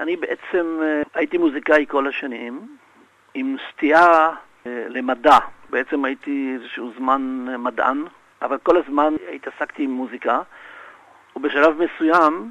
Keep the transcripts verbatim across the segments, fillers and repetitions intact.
אני בעצם הייתי מוזיקאי כל השנים, עם סטייה למדע. בעצם הייתי איזשהו זמן מדען, אבל כל הזמן התעסקתי עם מוזיקה, ובשלב מסוים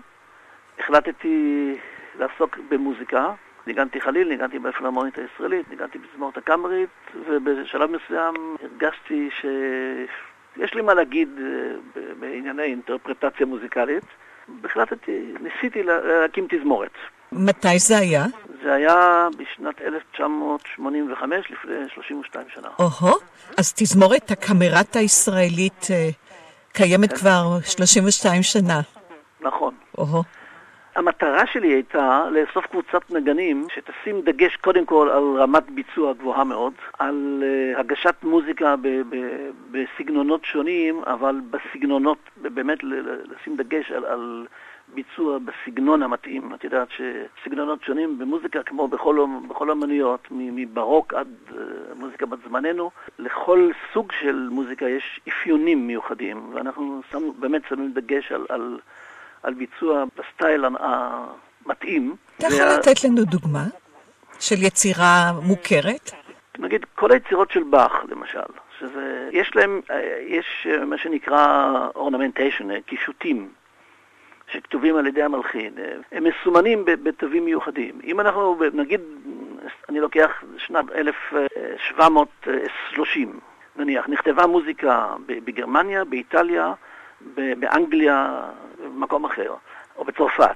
החלטתי לעסוק במוזיקה. ניגנתי חליל, ניגנתי בפילהרמונית הישראלית, ניגנתי בתזמורת הקאמרית, ובשלב מסוים הרגשתי שיש לי מה להגיד בענייני אינטרפרטציה מוזיקלית. החלטתי, ניסיתי להקים תזמורת. מתי זה היה? זה היה בשנת אלף תשע מאות שמונים וחמש, לפני שלושים ושתיים שנה. אוהו, אז תזמורת הקאמרט הישראלית קיימת כן. כבר שלושים ושתיים שנה. נכון. אוהו. המטרה שלי הייתה לאסוף קבוצת נגנים שתשים דגש קודם כל על רמת ביצוע גבוהה מאוד, על uh, הגשת מוזיקה ב- ב- בסגנונות שונים, אבל בסגנונות, באמת לשים דגש על, על ביצוע בסגנון המתאים. את יודעת שסגנונות שונים במוזיקה, כמו בכל, בכל המנויות, מברוק עד uh, מוזיקה בת זמננו, לכל סוג של מוזיקה יש אפיונים מיוחדים, ואנחנו שם, באמת שמים דגש על... על על ביצוע בסטייל המתאים. אתה יכול וה... לתת לנו דוגמה של יצירה מוכרת? נגיד, כל היצירות של באך, למשל, שזה, יש להם, יש מה שנקרא ornamentation, קישוטים, שכתובים על ידי המלחין. הם מסומנים בתווים מיוחדים. אם אנחנו, נגיד, אני לוקח שנת אלף שבע מאות ושלושים, נניח, נכתבה מוזיקה בגרמניה, באיטליה, באנגליה, במקום אחר, או בצרפת.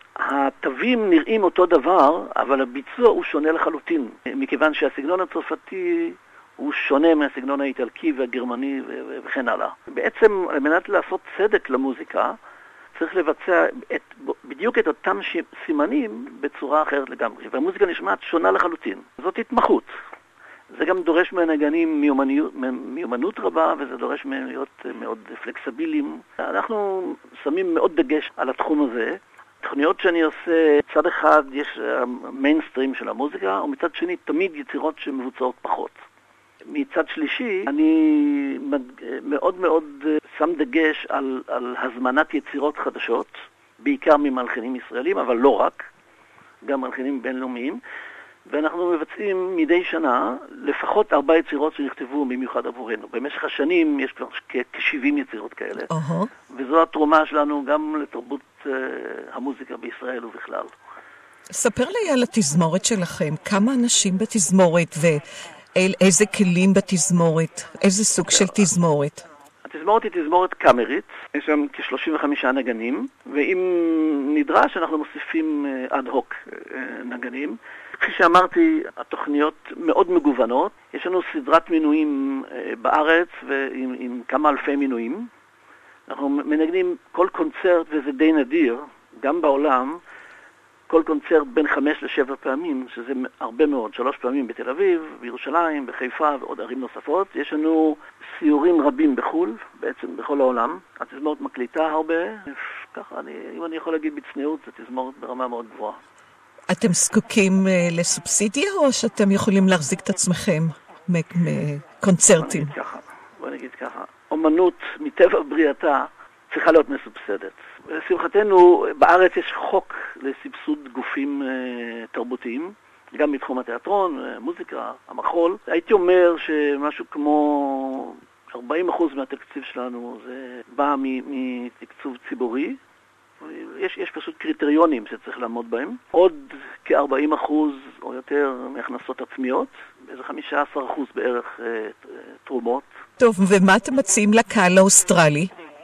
התווים נראים אותו דבר, אבל הביצוע הוא שונה לחלוטין, מכיוון שהסגנון הצרפתי הוא שונה מהסגנון האיטלקי והגרמני וכן הלאה. בעצם, על מנת לעשות צדק למוזיקה, צריך לבצע את, בדיוק את אותם סימנים בצורה אחרת לגמרי. והמוזיקה נשמעת שונה לחלוטין. זאת התמחות. זה גם דורש מהנגנים מיומנות, מיומנות רבה, וזה דורש מהם להיות מאוד פלקסביליים. אנחנו שמים מאוד דגש על התחום הזה. תוכניות שאני עושה, צד אחד יש המיינסטרים של המוזיקה, ומצד שני תמיד יצירות שמבוצעות פחות. מצד שלישי, אני מאוד מאוד שם דגש על, על הזמנת יצירות חדשות, בעיקר ממלחינים ישראלים, אבל לא רק, גם מלחינים בינלאומיים. ואנחנו מבצעים מדי שנה לפחות ארבע יצירות שנכתבו במיוחד עבורנו. במשך השנים יש כבר כ-שבעים יצירות כאלה. Uh-huh. וזו התרומה שלנו גם לתרבות uh, המוזיקה בישראל ובכלל. ספר לי על התזמורת שלכם. כמה אנשים בתזמורת ואיזה כלים בתזמורת? איזה סוג של תזמורת? התזמורת היא תזמורת קאמרית. יש שם כ-שלושים וחמישה נגנים, ואם נדרש אנחנו מוסיפים אד הוק נגנים. כפי שאמרתי, התוכניות מאוד מגוונות. יש לנו סדרת מינויים בארץ ועם עם כמה אלפי מינויים. אנחנו מנגנים כל קונצרט, וזה די נדיר, גם בעולם, כל קונצרט בין חמש לשבע פעמים, שזה הרבה מאוד, שלוש פעמים בתל אביב, בירושלים, בחיפה ועוד ערים נוספות. יש לנו סיורים רבים בחול, בעצם בכל העולם. התזמורת מקליטה הרבה. ככה, אני, אם אני יכול להגיד בצניעות, זה תזמורת ברמה מאוד גבוהה. אתם זקוקים uh, לסובסידיה, או שאתם יכולים להחזיק את עצמכם מקונצרטים? בוא נגיד ככה, בוא נגיד ככה. אומנות מטבע בריאתה צריכה להיות מסובסדת. לשמחתנו, בארץ יש חוק לסבסוד גופים uh, תרבותיים, גם בתחום התיאטרון, מוזיקה, המחול. הייתי אומר שמשהו כמו ארבעים אחוז מהתקציב שלנו זה בא מתקצוב ציבורי. יש, יש פשוט קריטריונים שצריך לעמוד בהם. עוד כ-ארבעים אחוז או יותר מהכנסות עצמיות, איזה חמישה עשר אחוז בערך אה, תרומות. טוב, ומה אתם מציעים לקהל האוסטרלי?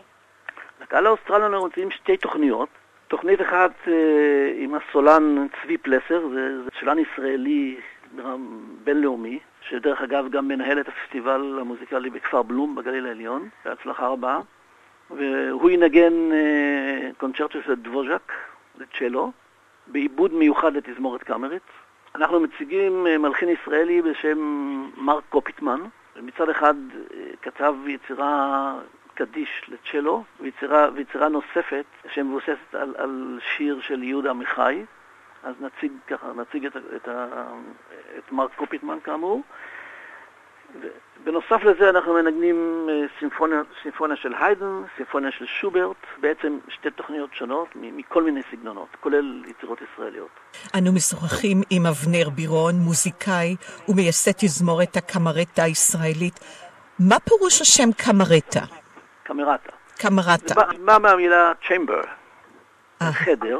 לקהל האוסטרלי אנחנו מציעים שתי תוכניות. תוכנית אחת אה, עם הסולן צבי פלסר, זה, זה שלן ישראלי בינלאומי, שדרך אגב גם מנהל את הפסטיבל המוזיקלי בכפר בלום בגליל העליון, בהצלחה רבה. והוא ינגן אה, קונצ'רטו של דבוז'ק, לצ'לו, בעיבוד מיוחד לתזמורת קאמרית. אנחנו מציגים אה, מלחין ישראלי בשם מרק קופיטמן, ומצד אחד אה, כתב יצירה קדיש לצ'לו, ויצירה, ויצירה נוספת שמבוססת על, על שיר של יהודה עמיחי. אז נציג ככה, נציג את, את, את מרק קופיטמן כאמור. בנוסף לזה אנחנו מנגנים סימפוניה, סימפוניה של היידן, סימפוניה של שוברט, בעצם שתי תוכניות שונות מכל מיני סגנונות, כולל יצירות ישראליות. אנו משוחחים עם אבנר בירון, מוזיקאי ומייסד תזמורת הקמרטה הישראלית. מה פירוש השם קמרטה? קמרטה. קמרטה. מה מהמילה צ'יימבר, חדר,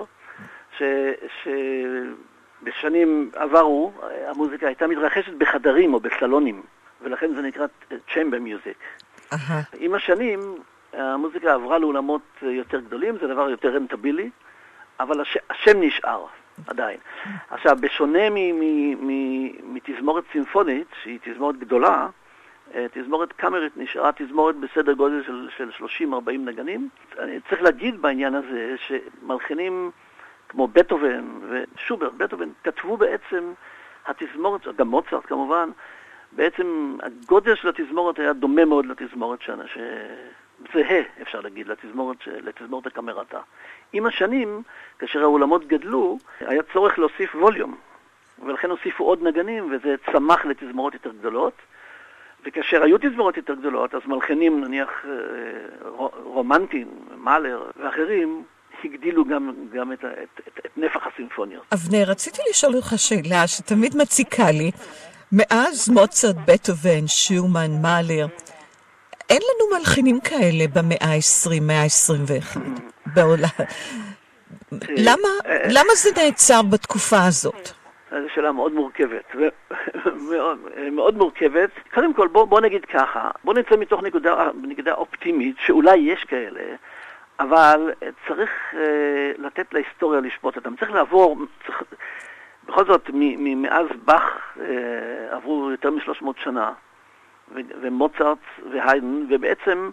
שבשנים עברו המוזיקה הייתה מתרחשת בחדרים או בסלונים. ולכן זה נקרא chamber music. Uh-huh. עם השנים, המוזיקה עברה לאולמות יותר גדולים, זה דבר יותר רנטבילי, אבל הש... השם נשאר עדיין. Uh-huh. עכשיו, בשונה מ- מ- מ- מתזמורת סימפונית, שהיא תזמורת גדולה, תזמורת קאמרית נשארה תזמורת בסדר גודל של, של שלושים ארבעים נגנים. אני צריך להגיד בעניין הזה שמלחינים כמו בטהובן ושוברט, בטהובן כתבו בעצם התזמורת, גם מוצרט כמובן, בעצם הגודל של התזמורת היה דומה מאוד לתזמורת שנה, שזהה, אפשר להגיד, לתזמורת, לתזמורת הקמרטה. עם השנים, כאשר האולמות גדלו, היה צורך להוסיף ווליום, ולכן הוסיפו עוד נגנים, וזה צמח לתזמורות יותר גדולות. וכאשר היו תזמורות יותר גדולות, אז מלחינים, נניח רומנטין, מאלר ואחרים, הגדילו גם, גם את, את, את, את נפח הסימפוניות. אבנר, רציתי לשאול אותך שאלה שתמיד מציקה לי. מאז מוצרט, בטהובן, שומאן, מאלר, אין לנו מלחינים כאלה במאה ה-עשרים, מאה ה-עשרים ואחת בעולם. למה, למה זה נעצר בתקופה הזאת? זו שאלה מאוד מורכבת, מאוד, מאוד מורכבת. קודם כל, בוא, בוא נגיד ככה, בוא נצא מתוך נקודה, נקודה אופטימית, שאולי יש כאלה, אבל צריך uh, לתת להיסטוריה לשפוט אותם. צריך לעבור, צריך, בכל זאת, מאז באך עברו יותר מ-שלוש מאות שנה, ומוצרט והיידן, ובעצם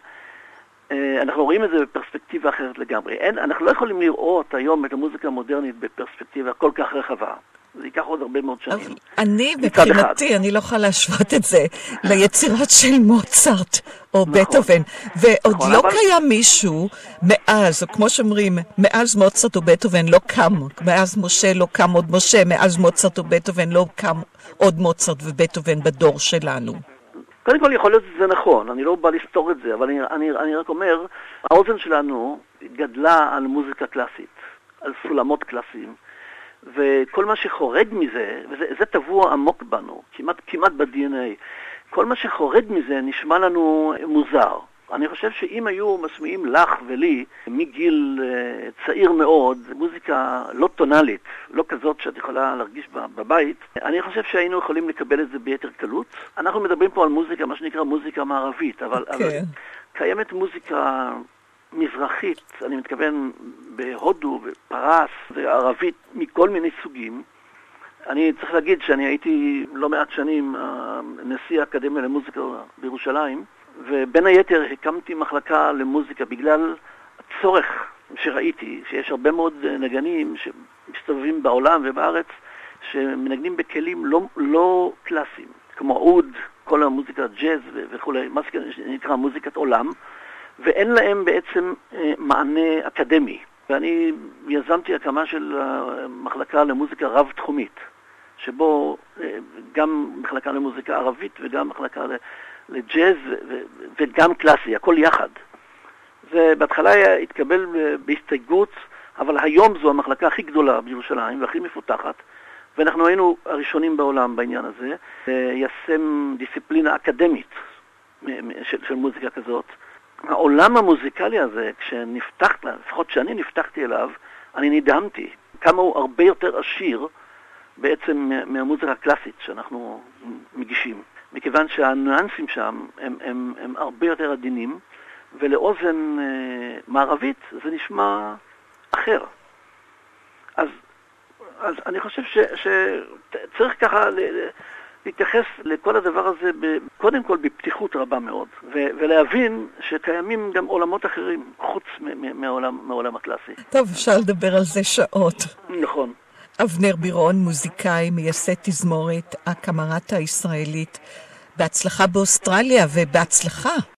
אנחנו רואים את זה בפרספקטיבה אחרת לגמרי. אין, אנחנו לא יכולים לראות היום את המוזיקה המודרנית בפרספקטיבה כל כך רחבה. זה ייקח עוד הרבה מאוד שנים. אני, מבחינתי, אני לא יכולה להשוות את זה ליצירות של מוצרט או בטהובן. ועוד לא קיים מישהו מאז, או כמו שאומרים, מאז מוצרט או בטהובן לא קם. מאז משה לא קם עוד משה, מאז מוצרט או בטהובן לא קם עוד מוצרט ובטהובן בדור שלנו. קודם כל יכול להיות שזה נכון, אני לא בא לסתור את זה, אבל אני, אני, אני רק אומר, האוזן שלנו גדלה על מוזיקה קלאסית, על סולמות קלאסיים. וכל מה שחורג מזה, וזה זה טבוע עמוק בנו, כמעט, כמעט ב-די אן איי, כל מה שחורג מזה נשמע לנו מוזר. אני חושב שאם היו משמיעים לך ולי, מגיל uh, צעיר מאוד, מוזיקה לא טונלית, לא כזאת שאת יכולה להרגיש בבית, אני חושב שהיינו יכולים לקבל את זה ביתר קלות. אנחנו מדברים פה על מוזיקה, מה שנקרא מוזיקה מערבית, אבל, okay. אבל קיימת מוזיקה מזרחית, אני מתכוון בהודו ופרס וערבית מכל מיני סוגים. אני צריך להגיד שאני הייתי לא מעט שנים נשיא האקדמיה למוזיקה בירושלים, ובין היתר הקמתי מחלקה למוזיקה בגלל הצורך שראיתי, שיש הרבה מאוד נגנים שמסתובבים בעולם ובארץ, שמנגנים בכלים לא, לא קלאסיים, כמו אוד, כל המוזיקה ג'אז וכו', מה שנקרא מוזיקת עולם, ואין להם בעצם מענה אקדמי. ואני יזמתי הקמה של מחלקה למוזיקה רב-תחומית, שבו גם מחלקה למוזיקה ערבית וגם מחלקה לג'אז וגם קלאסי, הכל יחד. זה בהתחלה התקבל בהסתייגות, אבל היום זו המחלקה הכי גדולה בירושלים והכי מפותחת, ואנחנו היינו הראשונים בעולם בעניין הזה, ליישם דיסציפלינה אקדמית של, של מוזיקה כזאת. העולם המוזיקלי הזה, כשנפתח, לפחות שאני נפתחתי אליו, אני נדהמתי כמה הוא הרבה יותר עשיר בעצם מהמוזיקה הקלאסית שאנחנו מגישים. מכיוון שהניואנסים שם הם, הם, הם הרבה יותר עדינים, ולאוזן אה, מערבית זה נשמע אחר. אז, אז אני חושב ש, שצריך ככה ל, להתייחס לכל הדבר הזה ב, קודם כל בפתיחות רבה מאוד, ו, ולהבין שקיימים גם עולמות אחרים חוץ מ, מהעולם, מהעולם הקלאסי. טוב, אפשר לדבר על זה שעות. נכון. אבנר בירון, מוזיקאי, מייסד תזמורת הקמרטה הישראלית. בהצלחה באוסטרליה ובהצלחה.